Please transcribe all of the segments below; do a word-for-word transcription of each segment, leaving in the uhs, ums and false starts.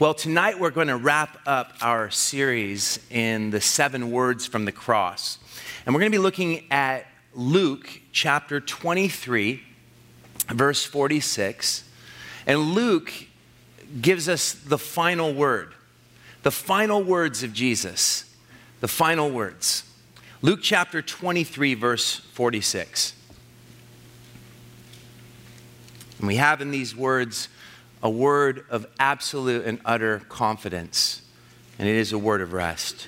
Well, tonight we're going to wrap up our series in the seven words from the cross. And we're going to be looking at Luke chapter twenty-three, verse forty-six. And Luke gives us the final word, the final words of Jesus, the final words. Luke chapter twenty-three, verse forty-six. And we have in these words a word of absolute and utter confidence, and it is a word of rest.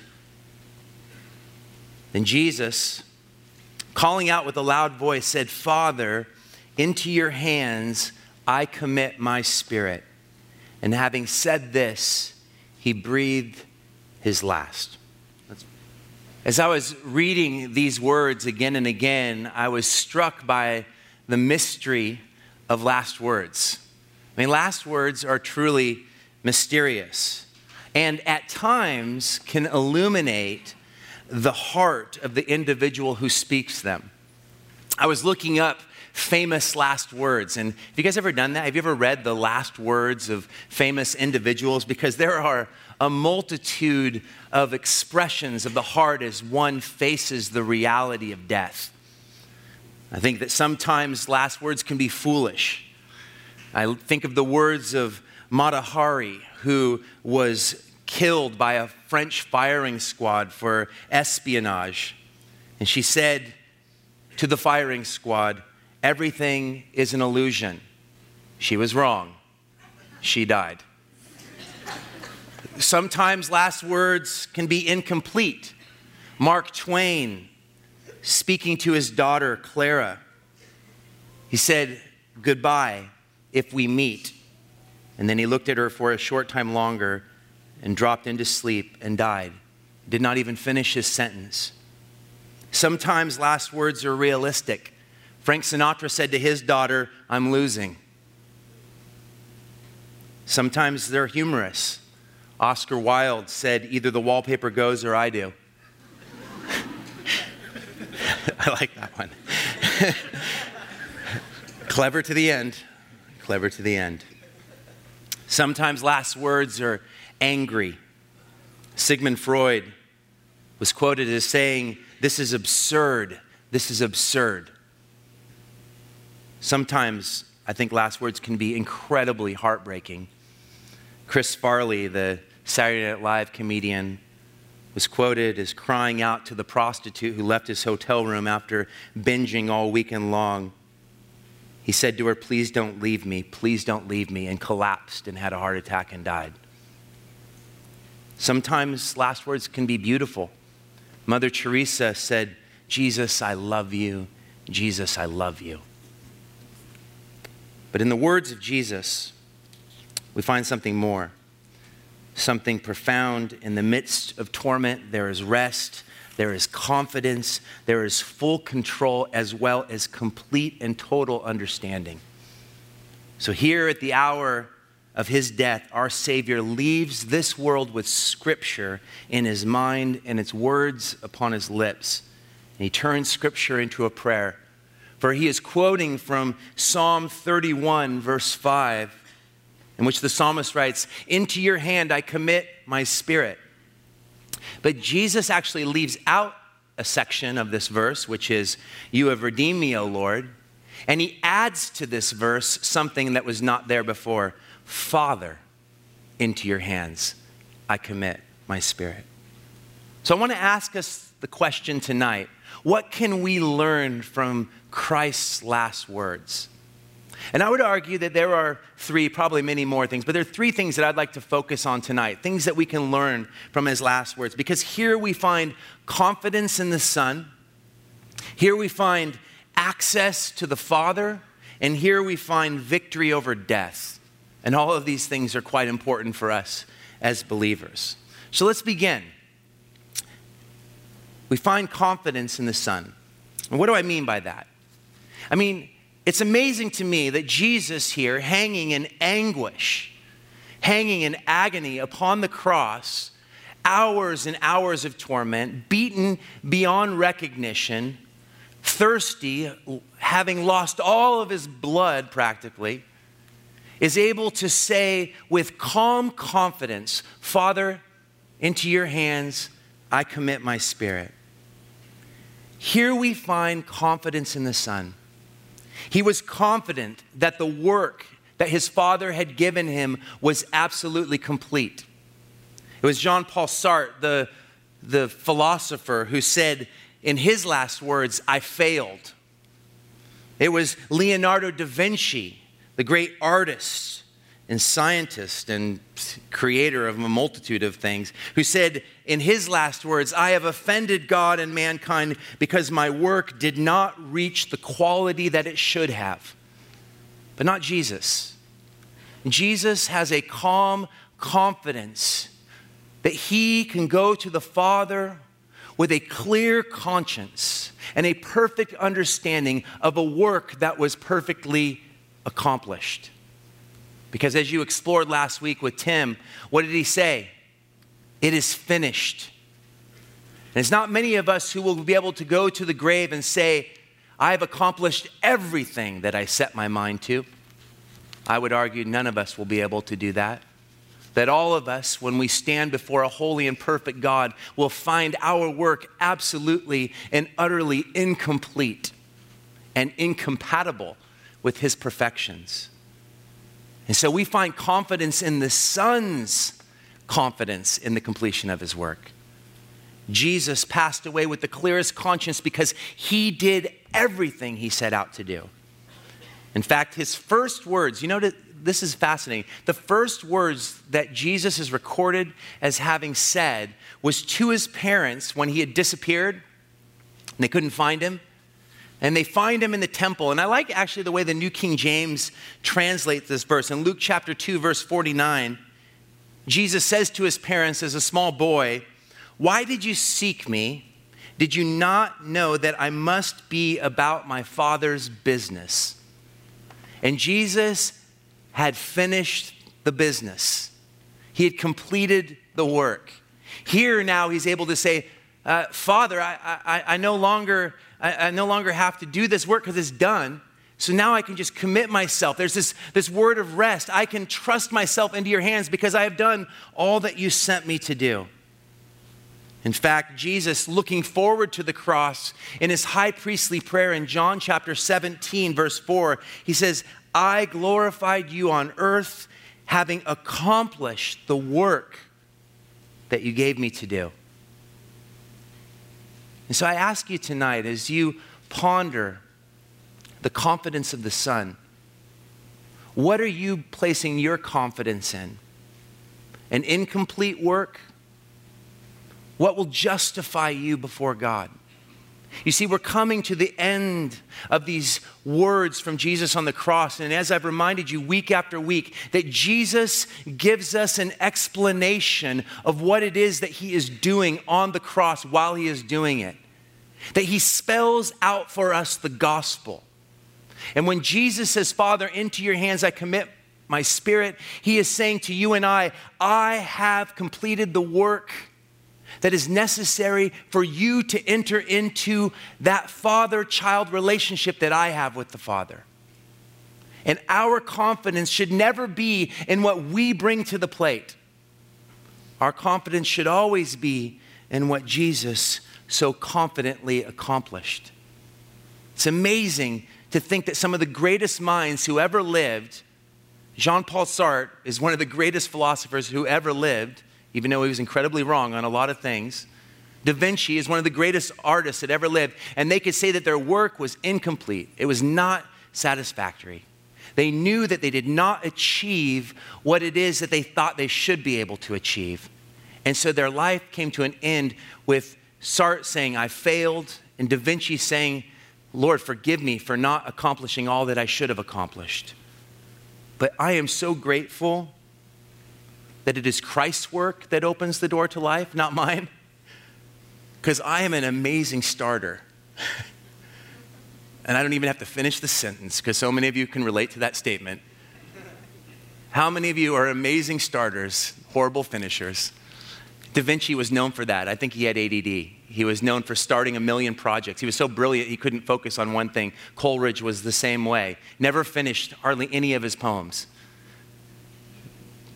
Then Jesus, calling out with a loud voice, said, "Father, into your hands I commit my spirit." And having said this, he breathed his last. As I was reading these words again and again, I was struck by the mystery of last words. I mean, last words are truly mysterious and at times can illuminate the heart of the individual who speaks them. I was looking up famous last words, and have you guys ever done that? Have you ever read the last words of famous individuals? Because there are a multitude of expressions of the heart as one faces the reality of death. I think that sometimes last words can be foolish. I think of the words of Mata Hari, who was killed by a French firing squad for espionage. And she said to the firing squad, "Everything is an illusion." She was wrong. She died. Sometimes last words can be incomplete. Mark Twain, speaking to his daughter, Clara, he said, "Goodbye if we meet." And then he looked at her for a short time longer and dropped into sleep and died. Did not even finish his sentence. Sometimes last words are realistic. Frank Sinatra said to his daughter, "I'm losing." Sometimes they're humorous. Oscar Wilde said, "Either the wallpaper goes or I do." I like that one. Clever to the end. Clever to the end. Sometimes last words are angry. Sigmund Freud was quoted as saying, "This is absurd. This is absurd." Sometimes I think last words can be incredibly heartbreaking. Chris Farley, the Saturday Night Live comedian, was quoted as crying out to the prostitute who left his hotel room after binging all weekend long. He said to her, "Please don't leave me, please don't leave me," and collapsed and had a heart attack and died. Sometimes last words can be beautiful. Mother Teresa said, "Jesus, I love you. Jesus, I love you." But in the words of Jesus, we find something more, something profound. In the midst of torment, there is rest, there is confidence, there is full control, as well as complete and total understanding. So here at the hour of his death, our Savior leaves this world with Scripture in his mind and its words upon his lips. And he turns Scripture into a prayer. For he is quoting from Psalm thirty-one, verse five, in which the psalmist writes, "Into your hand I commit my spirit." But Jesus actually leaves out a section of this verse, which is, "You have redeemed me, O Lord." And he adds to this verse something that was not there before. "Father, into your hands I commit my spirit." So I want to ask us the question tonight, what can we learn from Christ's last words? And I would argue that there are three, probably many more things, but there are three things that I'd like to focus on tonight, things that we can learn from his last words. Because here we find confidence in the Son, here we find access to the Father, and here we find victory over death. And all of these things are quite important for us as believers. So let's begin. We find confidence in the Son. And what do I mean by that? I mean, it's amazing to me that Jesus here, hanging in anguish, hanging in agony upon the cross, hours and hours of torment, beaten beyond recognition, thirsty, having lost all of his blood practically, is able to say with calm confidence, Father, into your hands I commit my spirit. Here we find confidence in the Son. He was confident that the work that his Father had given him was absolutely complete. It was Jean-Paul Sartre, the, the philosopher, who said in his last words, I failed. It was Leonardo da Vinci, the great artist and scientist and creator of a multitude of things, who said in his last words, I have offended God and mankind because my work did not reach the quality that it should have. But not Jesus. Jesus has a calm confidence that he can go to the Father with a clear conscience and a perfect understanding of a work that was perfectly accomplished. Because as you explored last week with Tim, what did he say? It is finished. And it's not many of us who will be able to go to the grave and say, I have accomplished everything that I set my mind to. I would argue none of us will be able to do that. That all of us, when we stand before a holy and perfect God, will find our work absolutely and utterly incomplete and incompatible with his perfections. And so we find confidence in the Son's confidence in the completion of his work. Jesus passed away with the clearest conscience because he did everything he set out to do. In fact, his first words, you know, this is fascinating. The first words that Jesus is recorded as having said was to his parents when he had disappeared and they couldn't find him. And they find him in the temple. And I like actually the way the New King James translates this verse. In Luke chapter two, verse forty-nine, Jesus says to his parents as a small boy, why did you seek me? Did you not know that I must be about my Father's business? And Jesus had finished the business. He had completed the work. Here now he's able to say, uh, Father, I, I, I no longer... I, I no longer have to do this work because it's done. So now I can just commit myself. There's this, this word of rest. I can trust myself into your hands because I have done all that you sent me to do. In fact, Jesus, looking forward to the cross in his high priestly prayer in John chapter seventeen, verse four, he says, I glorified you on earth, having accomplished the work that you gave me to do. And so I ask you tonight, as you ponder the confidence of the Son, what are you placing your confidence in? An incomplete work? What will justify you before God? You see, we're coming to the end of these words from Jesus on the cross. And as I've reminded you week after week, that Jesus gives us an explanation of what it is that he is doing on the cross while he is doing it. That he spells out for us the gospel. And when Jesus says, Father, into your hands I commit my spirit, he is saying to you and I, I have completed the work that is necessary for you to enter into that father-child relationship that I have with the Father. And our confidence should never be in what we bring to the plate. Our confidence should always be in what Jesus so confidently accomplished. It's amazing to think that some of the greatest minds who ever lived, Jean-Paul Sartre is one of the greatest philosophers who ever lived, even though he was incredibly wrong on a lot of things. Da Vinci is one of the greatest artists that ever lived, and they could say that their work was incomplete. It was not satisfactory. They knew that they did not achieve what it is that they thought they should be able to achieve. And so their life came to an end with Sartre saying, I failed, and Da Vinci saying, Lord, forgive me for not accomplishing all that I should have accomplished. But I am so grateful that it is Christ's work that opens the door to life, not mine. Because I am an amazing starter. And I don't even have to finish the sentence because so many of you can relate to that statement. How many of you are amazing starters, horrible finishers? Da Vinci was known for that. I think he had A D D. He was known for starting a million projects. He was so brilliant he couldn't focus on one thing. Coleridge was the same way. Never finished hardly any of his poems.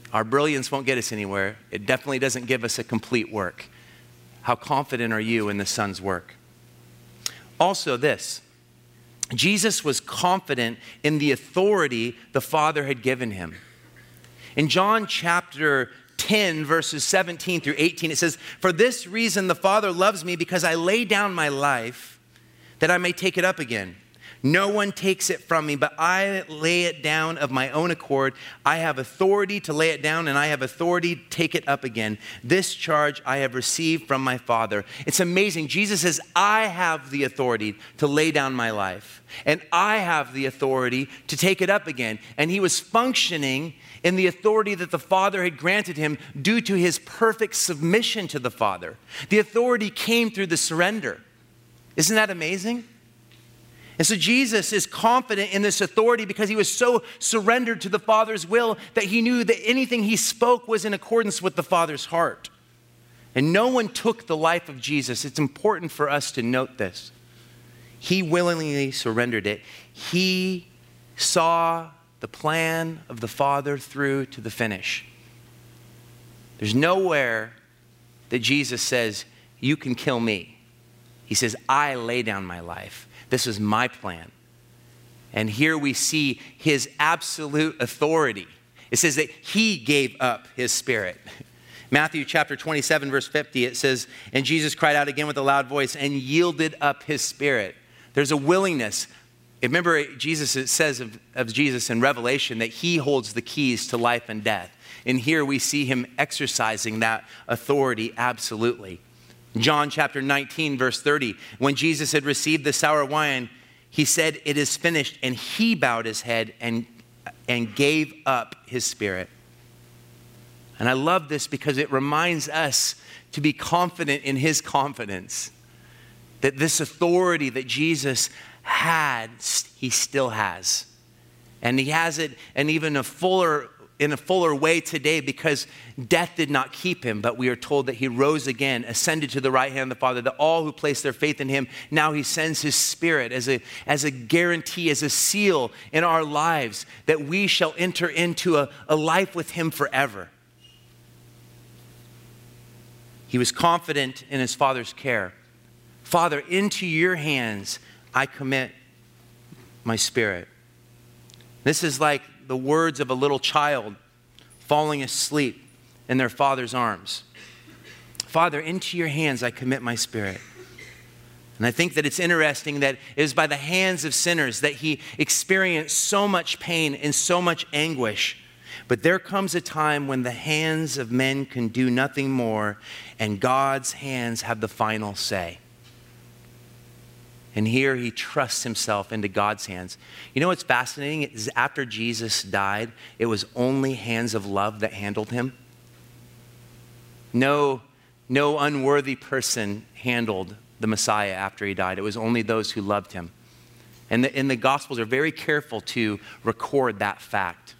Our brilliance won't get us anywhere. It definitely doesn't give us a complete work. How confident are you in the Son's work? Also this, Jesus was confident in the authority the Father had given him. In John chapter ten, verses seventeen through eighteen, it says, "For this reason the Father loves me, because I lay down my life that I may take it up again. No one takes it from me, but I lay it down of my own accord. I have authority to lay it down, and I have authority to take it up again. This charge I have received from my Father." It's amazing. Jesus says, I have the authority to lay down my life, and I have the authority to take it up again. And he was functioning in the authority that the Father had granted him due to his perfect submission to the Father. The authority came through the surrender. Isn't that amazing? And so Jesus is confident in this authority because he was so surrendered to the Father's will that he knew that anything he spoke was in accordance with the Father's heart. And no one took the life of Jesus. It's important for us to note this. He willingly surrendered it. He saw the plan of the Father through to the finish. There's nowhere that Jesus says, you can kill me. He says, I lay down my life. This is my plan. And here we see his absolute authority. It says that he gave up his spirit. Matthew chapter twenty-seven, verse fifty, it says, "And Jesus cried out again with a loud voice and yielded up his spirit." There's a willingness. Remember, Jesus, it says of, of Jesus in Revelation that he holds the keys to life and death. And here we see him exercising that authority absolutely. John chapter nineteen, verse thirty, when Jesus had received the sour wine, he said, "It is finished." And he bowed his head and, and gave up his spirit. And I love this because it reminds us to be confident in his confidence. That this authority that Jesus had, he still has. And he has it in even a fuller in a fuller way today, because death did not keep him, but we are told that he rose again, ascended to the right hand of the Father, that all who place their faith in him, now he sends his Spirit as a, as a guarantee, as a seal in our lives, that we shall enter into a, a life with him forever. He was confident in his Father's care. Father, into your hands I commit my spirit. This is like the words of a little child falling asleep in their father's arms. Father, into your hands I commit my spirit. And I think that it's interesting that it is by the hands of sinners that he experienced so much pain and so much anguish. But there comes a time when the hands of men can do nothing more, and God's hands have the final say. And here he trusts himself into God's hands. You know what's fascinating is after Jesus died, it was only hands of love that handled him. No, no unworthy person handled the Messiah after he died. It was only those who loved him. And the, and the Gospels are very careful to record that fact.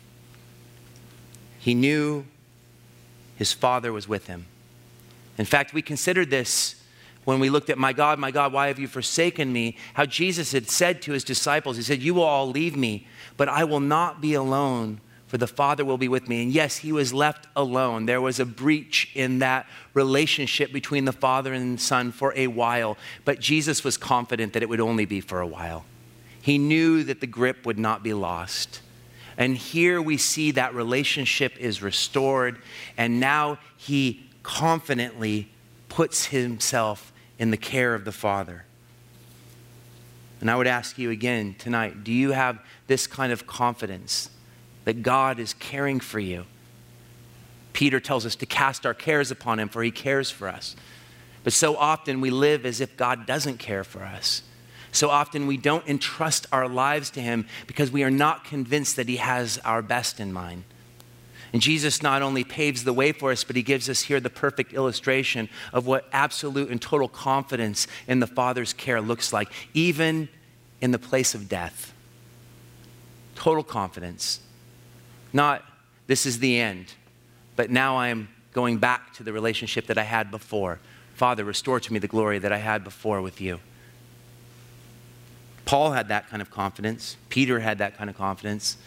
He knew his Father was with him. In fact, we considered this when we looked at, my God, my God, why have you forsaken me? How Jesus had said to his disciples, he said, you will all leave me, but I will not be alone, for the Father will be with me. And yes, he was left alone. There was a breach in that relationship between the Father and the Son for a while, but Jesus was confident that it would only be for a while. He knew that the grip would not be lost. And here we see that relationship is restored, and now he confidently puts himself in the care of the Father. And I would ask you again tonight, do you have this kind of confidence that God is caring for you? Peter tells us to cast our cares upon him, for he cares for us. But so often we live as if God doesn't care for us. So often we don't entrust our lives to him because we are not convinced that he has our best in mind. And Jesus not only paves the way for us, but he gives us here the perfect illustration of what absolute and total confidence in the Father's care looks like, even in the place of death. Total confidence. Not, this is the end, but now I am going back to the relationship that I had before. Father, restore to me the glory that I had before with you. Paul had that kind of confidence. Peter had that kind of confidence.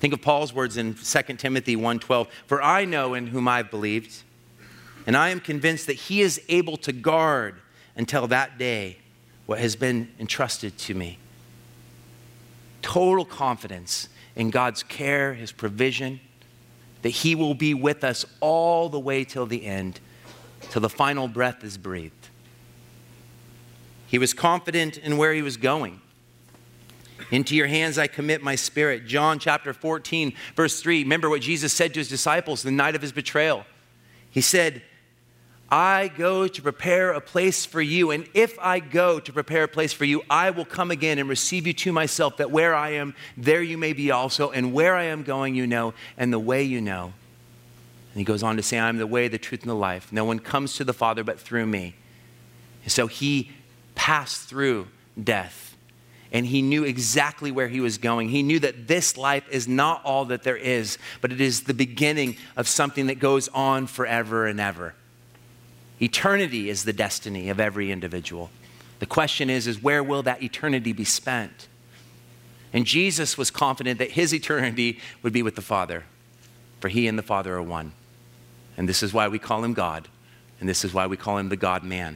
Think of Paul's words in Second Timothy one twelve. For I know in whom I've believed, and I am convinced that he is able to guard until that day what has been entrusted to me. Total confidence in God's care, his provision, that he will be with us all the way till the end, till the final breath is breathed. He was confident in where he was going. Into your hands I commit my spirit. John chapter fourteen, verse three. Remember what Jesus said to his disciples the night of his betrayal. He said, I go to prepare a place for you. And if I go to prepare a place for you, I will come again and receive you to myself, that where I am, there you may be also. And where I am going, you know, and the way you know. And he goes on to say, I am the way, the truth, and the life. No one comes to the Father but through me. And so he passed through death. And he knew exactly where he was going. He knew that this life is not all that there is, but it is the beginning of something that goes on forever and ever. Eternity is the destiny of every individual. The question is, is where will that eternity be spent? And Jesus was confident that his eternity would be with the Father, for he and the Father are one. And this is why we call him God, and this is why we call him the God-man.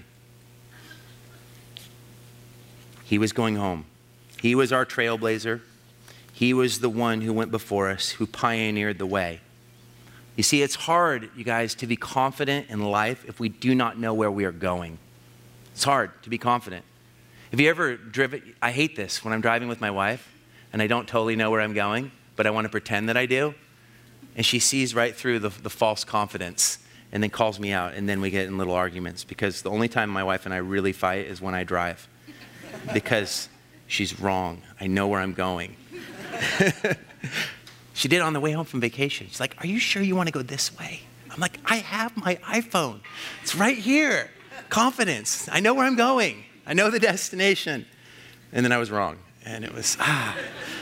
He was going home. He was our trailblazer. He was the one who went before us, who pioneered the way. You see, it's hard, you guys, to be confident in life if we do not know where we are going. It's hard to be confident. Have you ever driven? I hate this when I'm driving with my wife and I don't totally know where I'm going, but I want to pretend that I do. And she sees right through the, the false confidence and then calls me out. And then we get in little arguments, because the only time my wife and I really fight is when I drive, because she's wrong. I know where I'm going. She did on the way home from vacation. She's like, are you sure you want to go this way? I'm like, I have my iPhone. It's right here. Confidence. I know where I'm going. I know the destination. And then I was wrong. And it was, ah.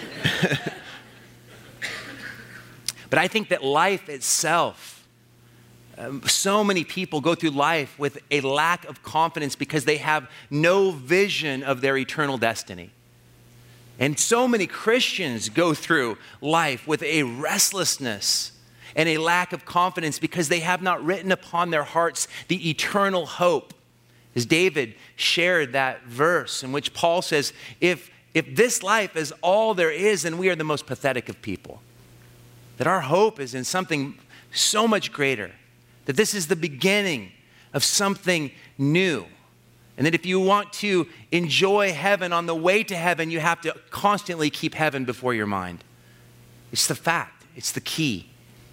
But I think that life itself, um, so many people go through life with a lack of confidence because they have no vision of their eternal destiny. And so many Christians go through life with a restlessness and a lack of confidence because they have not written upon their hearts the eternal hope. As David shared that verse in which Paul says, if, if this life is all there is, then we are the most pathetic of people. That our hope is in something so much greater. That this is the beginning of something new. And that if you want to enjoy heaven on the way to heaven, you have to constantly keep heaven before your mind. It's the fact. It's the key.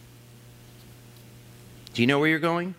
Do you know where you're going?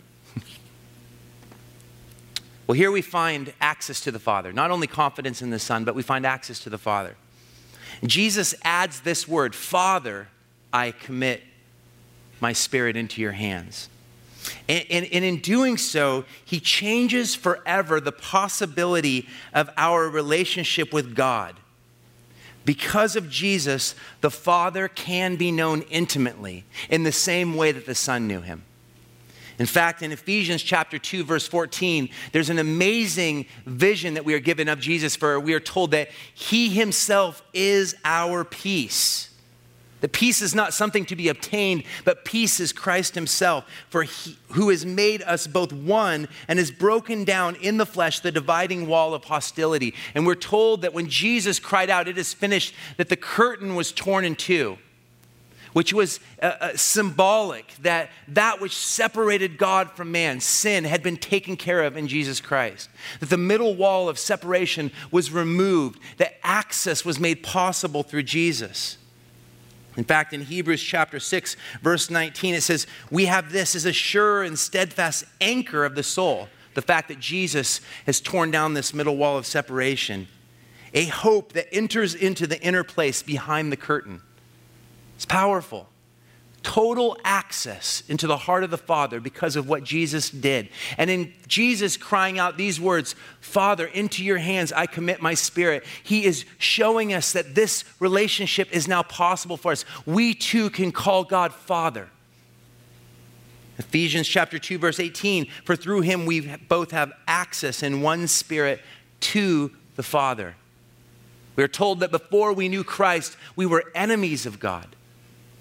Well, here we find access to the Father. Not only confidence in the Son, but we find access to the Father. And Jesus adds this word, Father, I commit my spirit into your hands. And, and, and in doing so, he changes forever the possibility of our relationship with God. Because of Jesus, the Father can be known intimately in the same way that the Son knew him. In fact, in Ephesians chapter two, verse fourteen, there's an amazing vision that we are given of Jesus, for we are told that he himself is our peace. The peace is not something to be obtained, but peace is Christ himself, for he who has made us both one and has broken down in the flesh the dividing wall of hostility. And we're told that when Jesus cried out, it is finished, that the curtain was torn in two, which was uh, uh, symbolic that that which separated God from man, sin, had been taken care of in Jesus Christ. That the middle wall of separation was removed, that access was made possible through Jesus. In fact, in Hebrews chapter six, verse nineteen, it says, we have this as a sure and steadfast anchor of the soul. The fact that Jesus has torn down this middle wall of separation. A hope that enters into the inner place behind the curtain. It's powerful. Total access into the heart of the Father because of what Jesus did. And in Jesus crying out these words, Father, into your hands I commit my spirit, he is showing us that this relationship is now possible for us. We too can call God Father. Ephesians chapter two, verse eighteen, for through him we both have access in one spirit to the Father. We are told that before we knew Christ, we were enemies of God.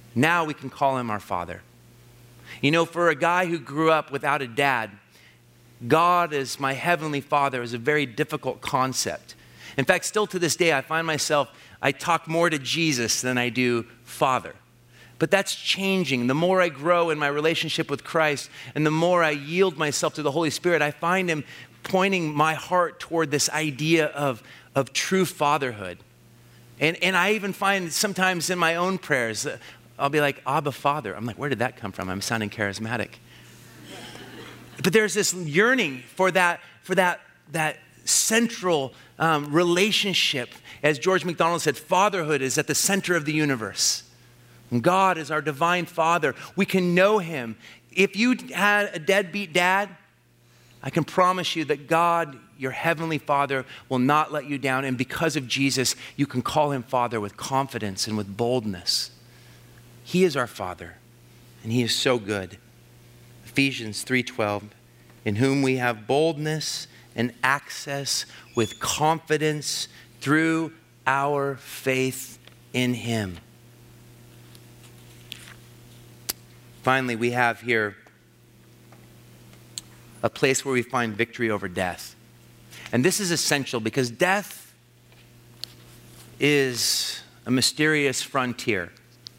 Now we can call him our Father. You know, for a guy who grew up without a dad, God as my heavenly Father is a very difficult concept. In fact, still to this day, I find myself, I talk more to Jesus than I do Father. But that's changing. The more I grow in my relationship with Christ and the more I yield myself to the Holy Spirit, I find him pointing my heart toward this idea of, of true fatherhood. And, and I even find sometimes in my own prayers, uh, I'll be like, Abba, Father. I'm like, where did that come from? I'm sounding charismatic. But there's this yearning for that, for that, that central um, relationship. As George MacDonald said, fatherhood is at the center of the universe. And God is our divine Father. We can know him. If you had a deadbeat dad, I can promise you that God, your heavenly Father, will not let you down. And because of Jesus, you can call him Father with confidence and with boldness. He is our Father, and he is so good. Ephesians three twelve, in whom we have boldness and access with confidence through our faith in him. Finally, we have here a place where we find victory over death. And this is essential because death is a mysterious frontier.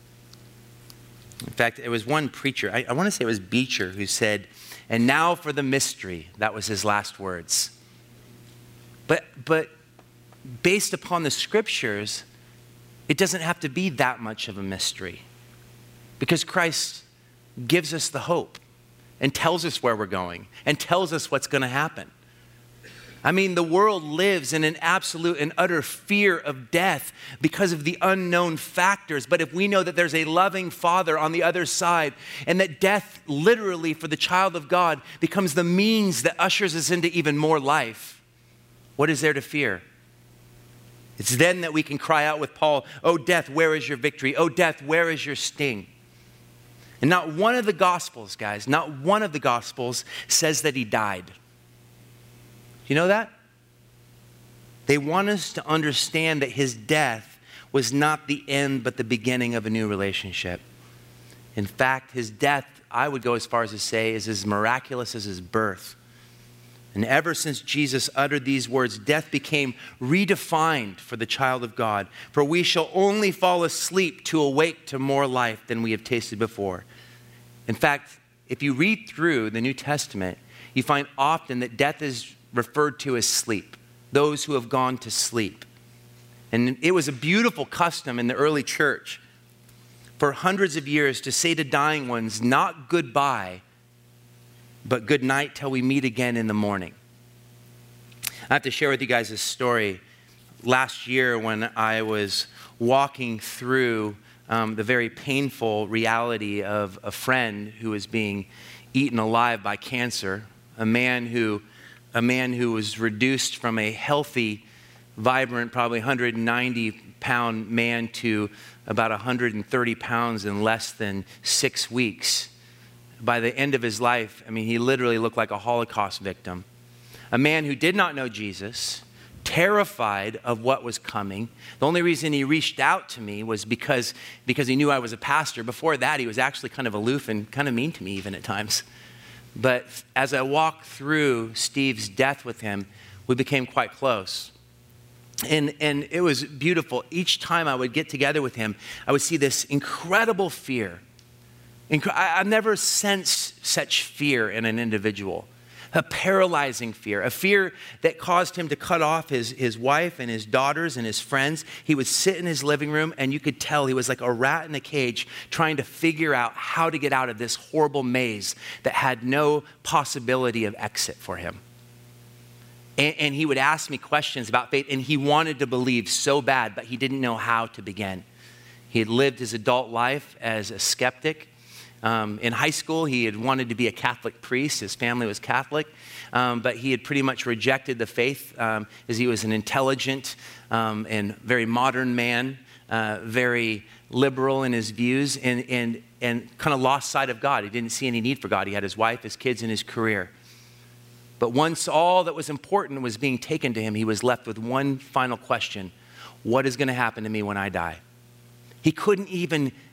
In fact, it was one preacher, I, I want to say it was Beecher, who said, and now for the mystery. That was his last words. But, but based upon the scriptures, it doesn't have to be that much of a mystery. Because Christ gives us the hope and tells us where we're going and tells us what's going to happen. I mean, the world lives in an absolute and utter fear of death because of the unknown factors. But if we know that there's a loving Father on the other side and that death literally for the child of God becomes the means that ushers us into even more life, what is there to fear? It's then that we can cry out with Paul, "Oh death, where is your victory? Oh death, where is your sting?" And not one of the Gospels, guys, not one of the Gospels says that he died. You know that? They want us to understand that his death was not the end, but the beginning of a new relationship. In fact, his death, I would go as far as to say, is as miraculous as his birth. And ever since Jesus uttered these words, death became redefined for the child of God. For we shall only fall asleep to awake to more life than we have tasted before. In fact, if you read through the New Testament, you find often that death is referred to as sleep, those who have gone to sleep. And it was a beautiful custom in the early church for hundreds of years to say to dying ones, not goodbye, but good night till we meet again in the morning. I have to share with you guys this story. Last year when I was walking through um, the very painful reality of a friend who was being eaten alive by cancer, a man who a man who was reduced from a healthy, vibrant, probably one hundred ninety pound man to about one hundred thirty pounds in less than six weeks. By the end of his life, I mean, he literally looked like a Holocaust victim. A man who did not know Jesus, terrified of what was coming. The only reason he reached out to me was because, because he knew I was a pastor. Before that, he was actually kind of aloof and kind of mean to me even at times. But as I walked through Steve's death with him, we became quite close. And, and it was beautiful. Each time I would get together with him, I would see this incredible fear. I've never sensed such fear in an individual. A paralyzing fear, a fear that caused him to cut off his, his wife and his daughters and his friends. He would sit in his living room and you could tell he was like a rat in a cage trying to figure out how to get out of this horrible maze that had no possibility of exit for him. And, and he would ask me questions about faith and he wanted to believe so bad, but he didn't know how to begin. He had lived his adult life as a skeptic. Um, in high school, he had wanted to be a Catholic priest. His family was Catholic, um, but he had pretty much rejected the faith um, as he was an intelligent um, and very modern man, uh, very liberal in his views, and, and, and kind of lost sight of God. He didn't see any need for God. He had his wife, his kids, and his career. But once all that was important was being taken to him, he was left with one final question. What is going to happen to me when I die? He couldn't even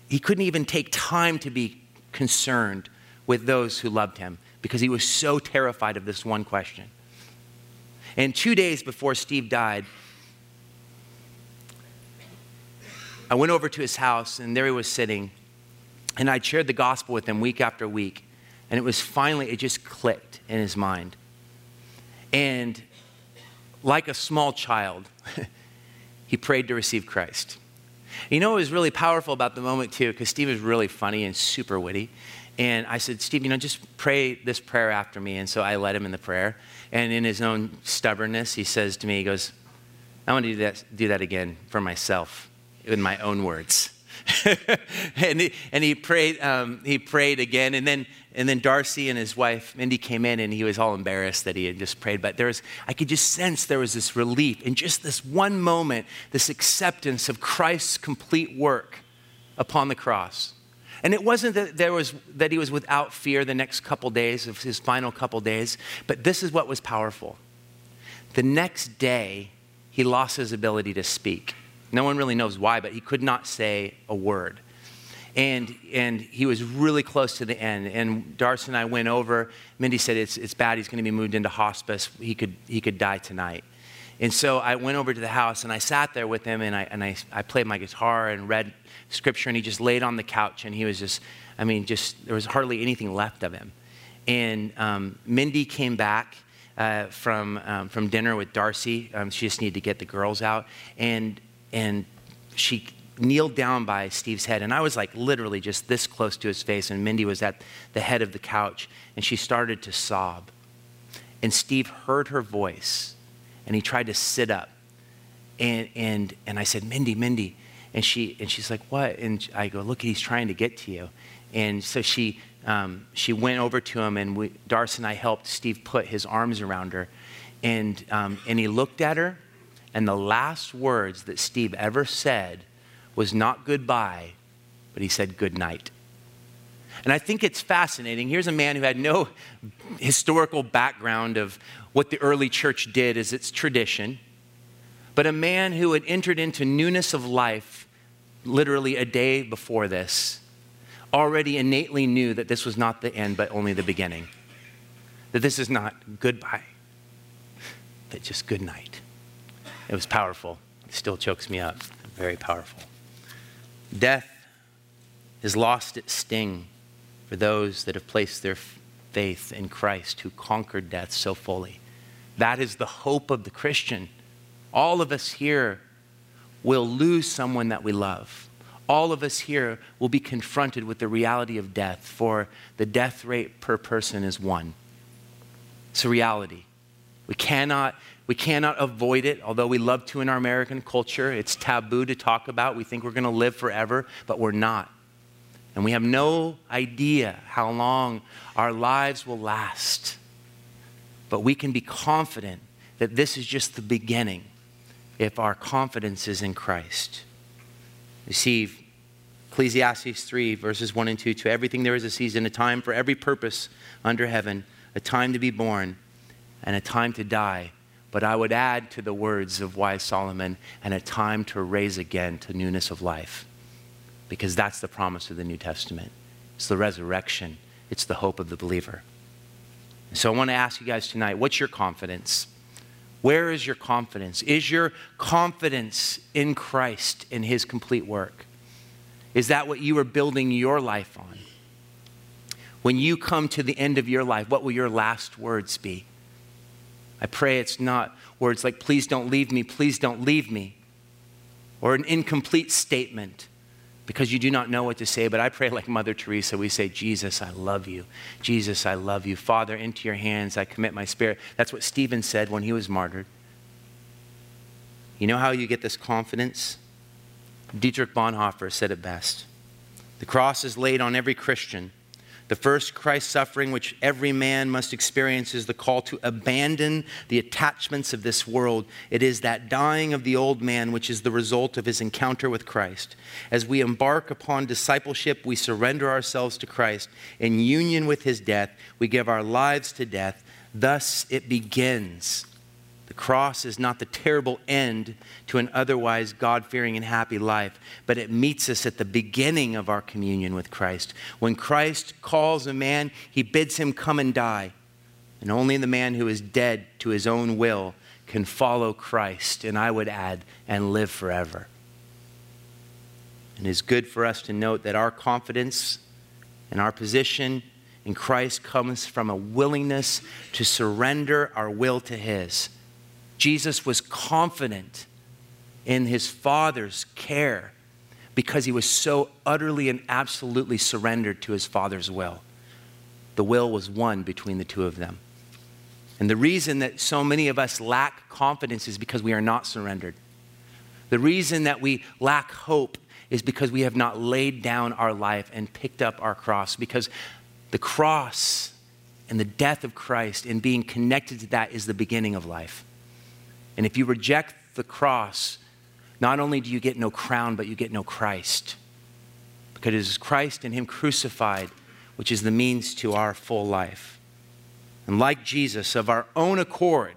he couldn't even take time to be concerned with those who loved him because he was so terrified of this one question. And two days before Steve died, I went over to his house, and there he was sitting, and I'd shared the gospel with him week after week, and it was finally, it just clicked in his mind. And like a small child, he prayed to receive Christ. You know what was really powerful about the moment too, because Steve was really funny and super witty. And I said, Steve, you know, just pray this prayer after me. And so I led him in the prayer. And in his own stubbornness, he says to me, he goes, I want to do that, do that again for myself in my own words. and, he, and he prayed, um, he prayed again. And then, and then Darcy and his wife, Mindy, came in, and he was all embarrassed that he had just prayed. But there was, I could just sense there was this relief in just this one moment, this acceptance of Christ's complete work upon the cross. And it wasn't that there was that he was without fear the next couple days of his final couple days, but this is what was powerful. The next day, he lost his ability to speak. No one really knows why, but he could not say a word. And and he was really close to the end. And Darcy and I went over. Mindy said, it's it's bad. He's going to be moved into hospice. He could he could die tonight. And so I went over to the house, and I sat there with him, and I and I, I played my guitar and read scripture, and he just laid on the couch, and he was just, I mean, just, there was hardly anything left of him. And um, Mindy came back uh, from um, from dinner with Darcy. Um, she just needed to get the girls out, and and she kneeled down by Steve's head, and I was like literally just this close to his face, and Mindy was at the head of the couch, and she started to sob. And Steve heard her voice, and he tried to sit up, and and and I said, Mindy, Mindy. And she and she's like, what? And I go, look, he's trying to get to you. And so she um, she went over to him, and we, Darcy and I helped Steve put his arms around her. And um, and he looked at her, and the last words that Steve ever said was not goodbye, but he said good night. And I think it's fascinating. Here's a man who had no historical background of what the early church did as its tradition, but a man who had entered into newness of life literally a day before this, already innately knew that this was not the end, but only the beginning. That this is not goodbye, but just good night. It was powerful. It still chokes me up. Very powerful. Death has lost its sting for those that have placed their faith in Christ, who conquered death so fully. That is the hope of the Christian. All of us here will lose someone that we love. All of us here will be confronted with the reality of death, for the death rate per person is one. It's a reality. We cannot, we cannot avoid it, although we love to in our American culture. It's taboo to talk about. We think we're going to live forever, but we're not. And we have no idea how long our lives will last. But we can be confident that this is just the beginning if our confidence is in Christ. You see, Ecclesiastes three, verses one and two, to everything there is a season, a time for every purpose under heaven, a time to be born and a time to die. But I would add to the words of wise Solomon, and a time to raise again to newness of life. Because that's the promise of the New Testament. It's the resurrection. It's the hope of the believer. So I want to ask you guys tonight, what's your confidence? Where is your confidence? Is your confidence in Christ and his complete work? Is that what you are building your life on? When you come to the end of your life, what will your last words be? I pray it's not words like, please don't leave me, please don't leave me, or an incomplete statement because you do not know what to say. But I pray like Mother Teresa, we say, Jesus, I love you. Jesus, I love you. Father, into your hands I commit my spirit. That's what Stephen said when he was martyred. You know how you get this confidence? Dietrich Bonhoeffer said it best. The cross is laid on every Christian. The first Christ suffering which every man must experience is the call to abandon the attachments of this world. It is that dying of the old man which is the result of his encounter with Christ. As we embark upon discipleship, we surrender ourselves to Christ. In union with his death, we give our lives to death. Thus it begins The cross is not the terrible end to an otherwise God-fearing and happy life, but it meets us at the beginning of our communion with Christ. When Christ calls a man, he bids him come and die. And only the man who is dead to his own will can follow Christ, and I would add, and live forever. And it is good for us to note that our confidence and our position in Christ comes from a willingness to surrender our will to his. Jesus was confident in his Father's care because he was so utterly and absolutely surrendered to his Father's will. The will was one between the two of them. And the reason that so many of us lack confidence is because we are not surrendered. The reason that we lack hope is because we have not laid down our life and picked up our cross, because the cross and the death of Christ and being connected to that is the beginning of life. And if you reject the cross, not only do you get no crown, but you get no Christ. Because it is Christ and him crucified, which is the means to our full life. And like Jesus, of our own accord,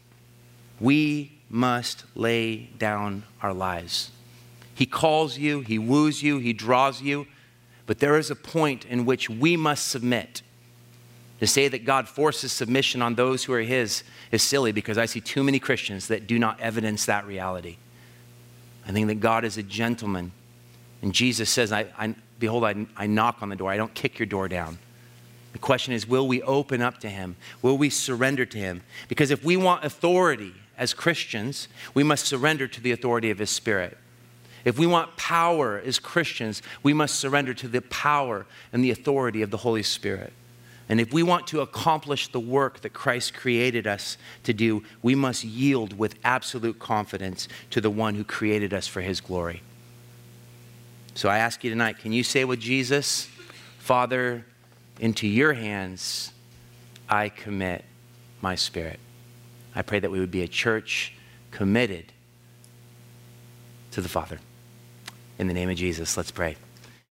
we must lay down our lives. He calls you, he woos you, he draws you, but there is a point in which we must submit. To say that God forces submission on those who are his is silly, because I see too many Christians that do not evidence that reality. I think that God is a gentleman. And Jesus says, I, I, behold, I, I knock on the door. I don't kick your door down. The question is, will we open up to him? Will we surrender to him? Because if we want authority as Christians, we must surrender to the authority of his Spirit. If we want power as Christians, we must surrender to the power and the authority of the Holy Spirit. And if we want to accomplish the work that Christ created us to do, we must yield with absolute confidence to the one who created us for his glory. So I ask you tonight, can you say with Jesus, Father, into your hands I commit my spirit. I pray that we would be a church committed to the Father. In the name of Jesus, let's pray.